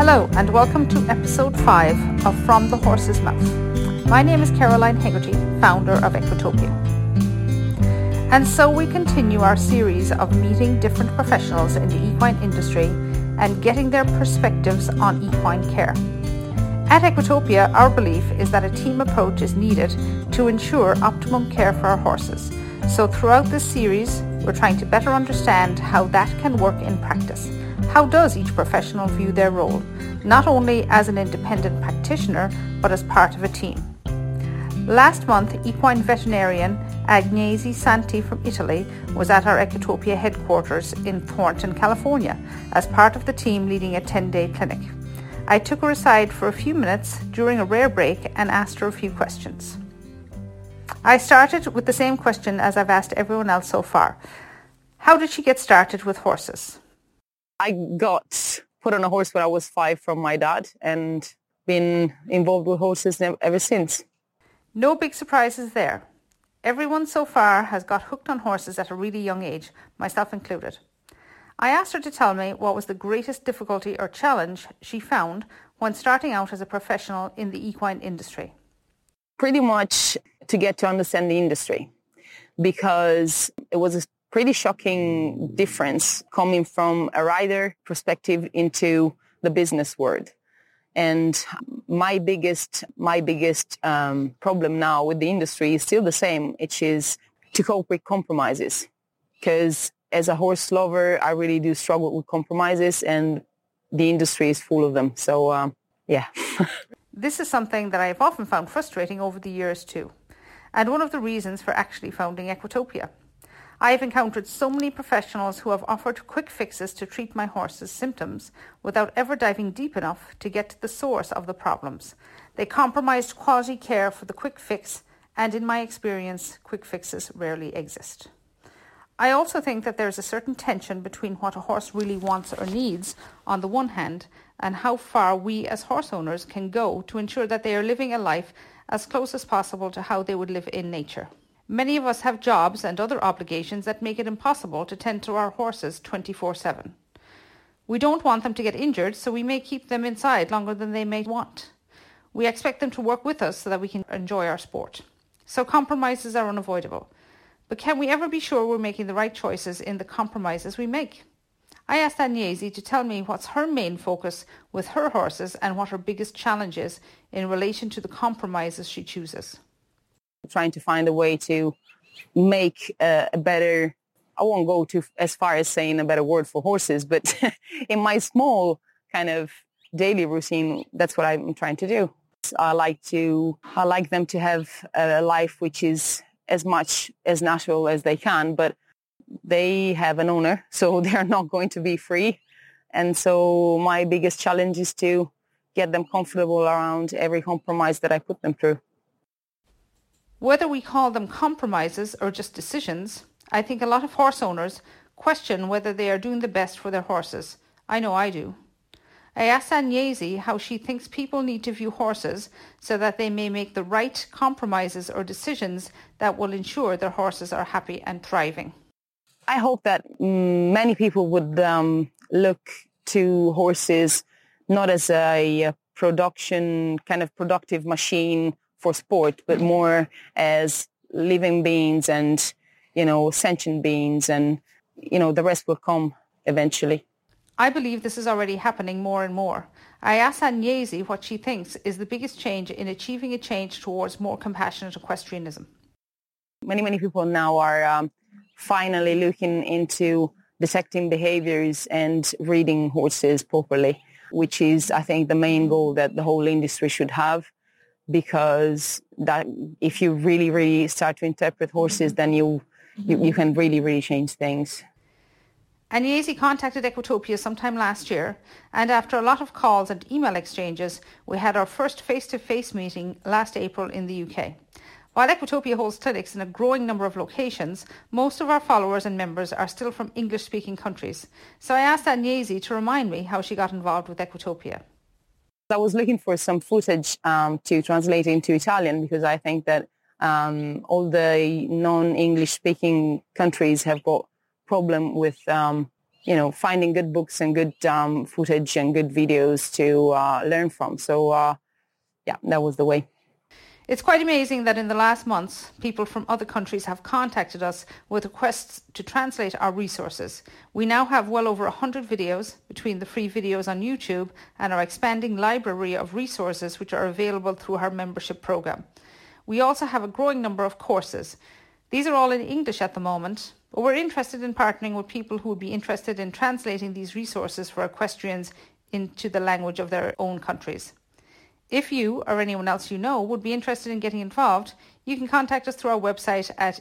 Hello and welcome to episode 5 of From the Horse's Mouth. My name is Caroline Hegarty, founder of Equitopia. And so we continue our series of meeting different professionals in the equine industry and getting their perspectives on equine care. At Equitopia, our belief is that a team approach is needed to ensure optimum care for our horses. So throughout this series, we're trying to better understand how that can work in practice. How does each professional view their role, not only as an independent practitioner, but as part of a team? Last month, equine veterinarian Agnese Santi from Italy was at our Equitopia headquarters in Thornton, California, as part of the team leading a 10-day clinic. I took her aside for a few minutes during a rare break and asked her a few questions. I started with the same question as I've asked everyone else so far. How did she get started with horses? I got put on a horse when I was 5 from my dad and been involved with horses ever since. No big surprises there. Everyone so far has got hooked on horses at a really young age, myself included. I asked her to tell me what was the greatest difficulty or challenge she found when starting out as a professional in the equine industry. Pretty much to get to understand the industry, because it was a pretty shocking difference coming from a rider perspective into the business world. And my biggest problem now with the industry is still the same, which is to cope with compromises. Because as a horse lover, I really do struggle with compromises, and the industry is full of them. So, yeah. This is something that I have often found frustrating over the years too, and one of the reasons for actually founding Equitopia. I have encountered so many professionals who have offered quick fixes to treat my horse's symptoms without ever diving deep enough to get to the source of the problems. They compromised quality care for the quick fix, and in my experience, quick fixes rarely exist. I also think that there is a certain tension between what a horse really wants or needs on the one hand and how far we as horse owners can go to ensure that they are living a life as close as possible to how they would live in nature. Many of us have jobs and other obligations that make it impossible to tend to our horses 24/7. We don't want them to get injured, so we may keep them inside longer than they may want. We expect them to work with us so that we can enjoy our sport. So compromises are unavoidable. But can we ever be sure we're making the right choices in the compromises we make? I asked Agnese to tell me what's her main focus with her horses and what her biggest challenge is in relation to the compromises she chooses. Trying to find a way to make a better, I won't go too as far as saying a better word for horses, but in my small kind of daily routine, that's what I'm trying to do. I like them to have a life which is as much as natural as they can, but they have an owner, so they're not going to be free. And so my biggest challenge is to get them comfortable around every compromise that I put them through. Whether we call them compromises or just decisions, I think a lot of horse owners question whether they are doing the best for their horses. I know I do. I asked Agnese how she thinks people need to view horses so that they may make the right compromises or decisions that will ensure their horses are happy and thriving. I hope that many people would look to horses not as a productive machine for sport, but more as living beings and, sentient beings, and, the rest will come eventually. I believe this is already happening more and more. I asked Agnese what she thinks is the biggest change in achieving a change towards more compassionate equestrianism. Many people now are finally looking into detecting behaviors and reading horses properly, which is, I think, the main goal that the whole industry should have, because that if you really, really start to interpret horses, then you can really, really change things. Agnese contacted Equitopia sometime last year, and after a lot of calls and email exchanges, we had our first face-to-face meeting last April in the UK. While Equitopia holds clinics in a growing number of locations, most of our followers and members are still from English-speaking countries. So I asked Agnese to remind me how she got involved with Equitopia. I was looking for some footage to translate into Italian, because I think that all the non-English speaking countries have got problem with finding good books and good footage and good videos to learn from. So, that was the way. It's quite amazing that in the last months, people from other countries have contacted us with requests to translate our resources. We now have well over 100 videos between the free videos on YouTube and our expanding library of resources which are available through our membership program. We also have a growing number of courses. These are all in English at the moment, but we're interested in partnering with people who would be interested in translating these resources for equestrians into the language of their own countries. If you or anyone else you know would be interested in getting involved, you can contact us through our website at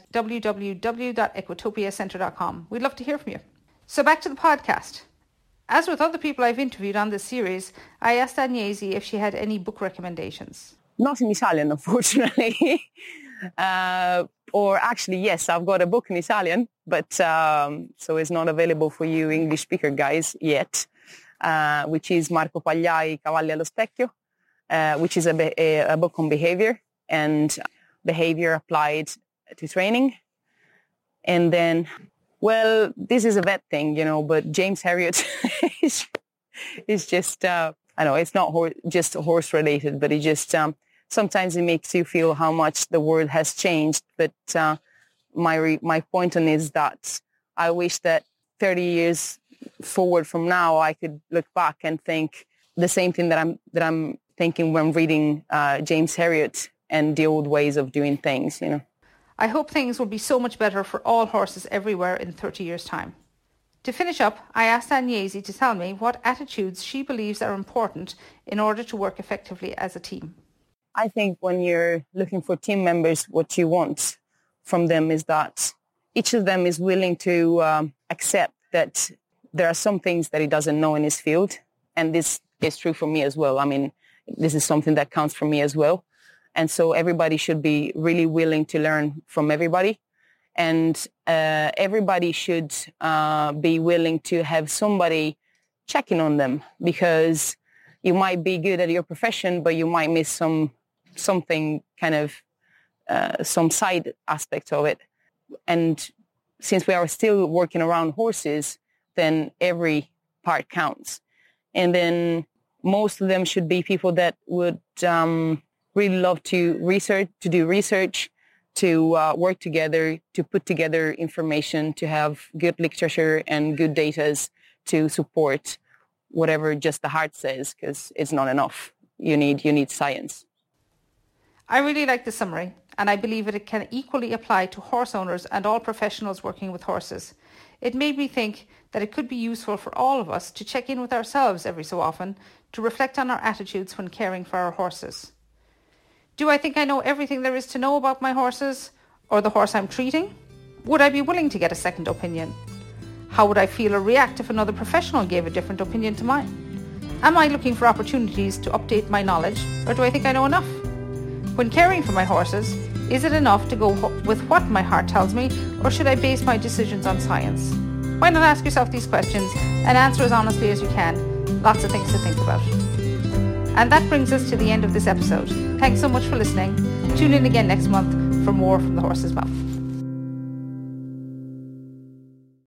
www.equitopiacenter.com. We'd love to hear from you. So back to the podcast. As with other people I've interviewed on this series, I asked Agnesi if she had any book recommendations. Not in Italian, unfortunately. Or actually, yes, I've got a book in Italian, but so it's not available for you English speaker guys yet, which is Marco Pagliai, Cavalli allo Specchio. Which is a book on behavior and behavior applied to training. And then, well, this is a vet thing, but James Herriot is just, I know it's not just horse related, but it just, sometimes it makes you feel how much the world has changed. But my point on is that I wish that 30 years forward from now, I could look back and think the same thing that I'm thinking when reading James Herriot and the old ways of doing things, I hope things will be so much better for all horses everywhere in 30 years' time. To finish up, I asked Agnesi to tell me what attitudes she believes are important in order to work effectively as a team. I think when you're looking for team members, what you want from them is that each of them is willing to accept that there are some things that he doesn't know in his field. And this is true for me as well. I mean, this is something that counts for me as well. And so everybody should be really willing to learn from everybody. And everybody should be willing to have somebody checking on them, because you might be good at your profession, but you might miss something kind of, some side aspect of it. And since we are still working around horses, then every part counts. And then most of them should be people that would really love to do research, to work together, to put together information, to have good literature and good data to support whatever just the heart says, because it's not enough. You need science. I really like the summary, and I believe it can equally apply to horse owners and all professionals working with horses. It made me think that it could be useful for all of us to check in with ourselves every so often to reflect on our attitudes when caring for our horses. Do I think I know everything there is to know about my horses or the horse I'm treating? Would I be willing to get a second opinion? How would I feel or react if another professional gave a different opinion to mine? Am I looking for opportunities to update my knowledge, or do I think I know enough? When caring for my horses, is it enough to go with what my heart tells me, or should I base my decisions on science? Why not ask yourself these questions and answer as honestly as you can? Lots of things to think about. And that brings us to the end of this episode. Thanks so much for listening. Tune in again next month for more from the horse's mouth.